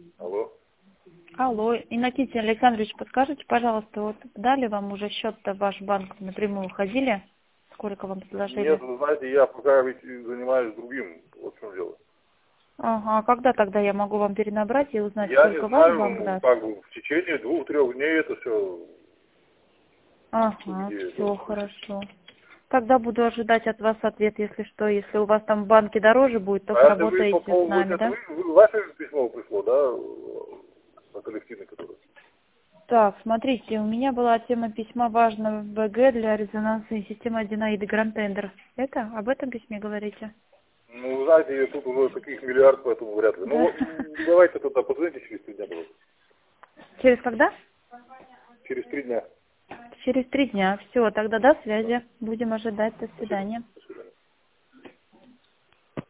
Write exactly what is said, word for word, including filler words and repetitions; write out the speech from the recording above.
Алло. Алло, Иннокентий Александрович, подскажите, пожалуйста, вот дали вам уже счет-то в ваш банк, напрямую ходили? Сколько вам предложили? Нет, вы знаете, я пока ведь занимаюсь другим. Вот в чем дело. Ага, а когда тогда я могу вам перенабрать и узнать, Я не сколько ваш банк знаю, даст? как бы в течение двух-трех дней это все. Ага, все хорошо. Тогда буду ожидать от вас ответ, если что. Если у вас там в банке дороже будет, то А это вы по сработаете с поводу, нами, это да? вы, вы- ваше письмо пришло, да, на коллективный который? Так, смотрите, у меня была тема письма важного БГ для резонансной системы Аденоиды Гранд Тендер. Это? Об этом письме говорите? Ну, знаете, тут уже таких миллиард, поэтому вряд ли. Ну, Да. вот, м, давайте тогда позвоните через три дня, пожалуйста. Через когда? Через три дня. Через три дня. Все, тогда до связи. Будем ожидать. До Спасибо. свидания.